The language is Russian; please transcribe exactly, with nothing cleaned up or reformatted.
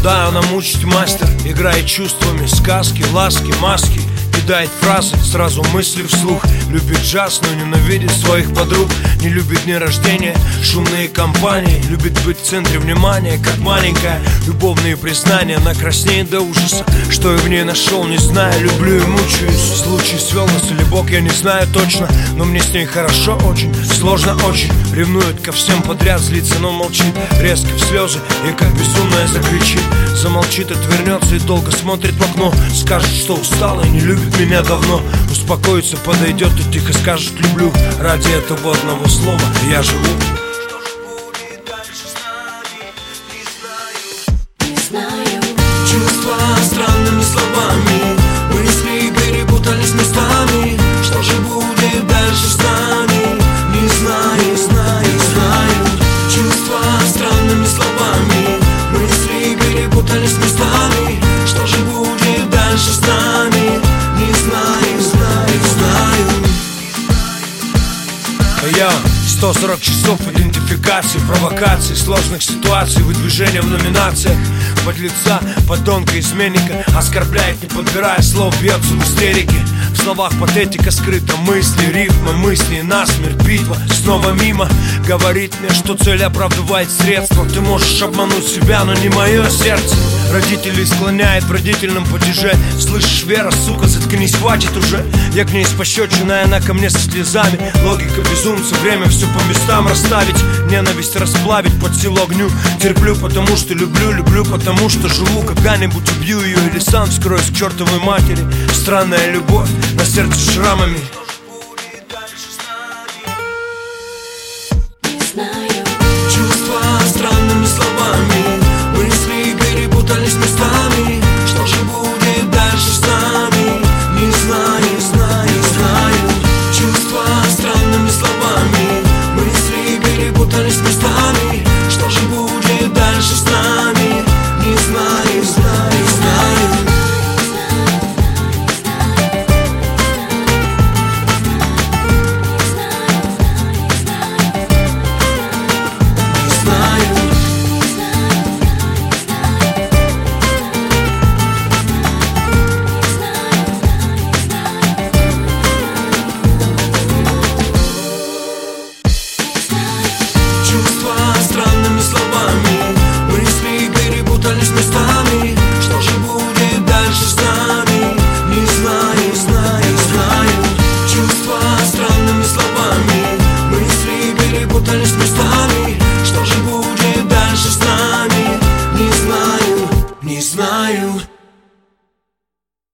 Да, она мучить мастер, играет чувствами, сказки, ласки, маски. Кидает фразы, сразу мысли вслух. Любит джаз, но ненавидит своих подруг. Не любит дни рождения, шумные компании. Любит быть в центре внимания, как маленькая. Любовные признания, она краснеет до ужаса. Что я в ней нашел, не знаю, люблю и мучаюсь. Случай свел нас или Бог, я не знаю точно. Но мне с ней хорошо очень, сложно очень. Ревнует ко всем подряд, злится, но молчит. Резко в слезы и как безумная закричит. Замолчит, отвернется и долго смотрит в окно. Скажет, что устала и не любит меня давно. Успокоится, подойдет и тихо скажет люблю. Ради этого одного слова я живу. Что же будет дальше с нами, не знаю. Не знаю. Чувства странными словами, мысли перепутались местами. Что же будет дальше с нами, не знаю, не знаю, не знаю. Чувства странными словами, мысли перепутались местами. Что же будет дальше с нами, не знаю, знаю, знаю. Я сто сорок часов идентификации, провокаций, сложных ситуаций, выдвижения в номинациях. Подлеца, подонка, изменника оскорбляет, не подбирая слов, бьется в истерике. В словах патетика скрыта, мысли, рифмы, мысли, насмерть, битва снова мимо. Говорит мне, что цель оправдывает средства. Ты можешь обмануть себя, но не мое сердце. Родителей склоняет в родительном падеже. Слышишь, Вера, сука, заткнись, хватит уже. Я к ней с пощечиной, она ко мне со слезами. Логика безумца, время все по местам расставить. Ненависть расплавить под силу огню. Терплю, потому что люблю, люблю, потому что живу. Когда-нибудь убью ее или сам вскроюсь к чертовой матери. Странная любовь на сердце шрамами.